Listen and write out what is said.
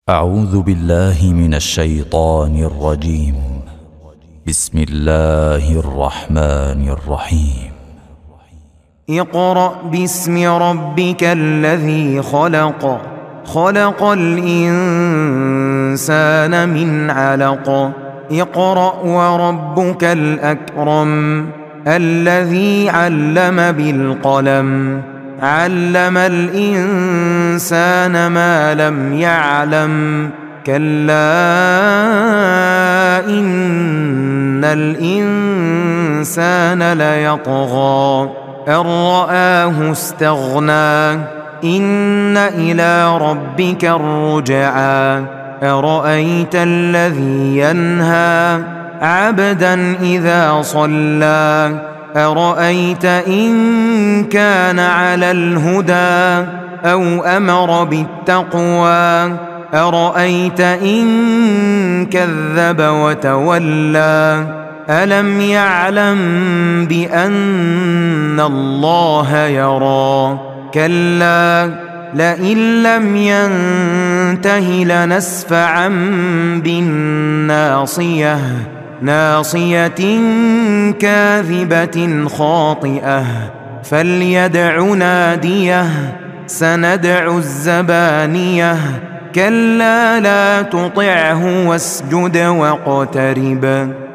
أعوذ بالله من الشيطان الرجيم. بسم الله الرحمن الرحيم. اقرأ باسم ربك الذي خلق، خلق الإنسان من علق. اقرأ وربك الأكرم الذي علم بالقلم، علم الإنسان ما لم يعلم. كلا إن الإنسان ليطغى أن رآه استغنى. إن إلى ربك الرجعى. أرأيت الذي ينهى عبدا إذا صلى، أرأيت إن كان على الهدى أو أمر بالتقوى، أرأيت إن كذب وتولى. ألم يعلم بأن الله يرى. كلا لئن لم ينته لنسفعا بالناصية، ناصية كاذبة خاطئة. فليدع ناديه سندع الزبانية. كلا لا تطعه واسجد واقترب.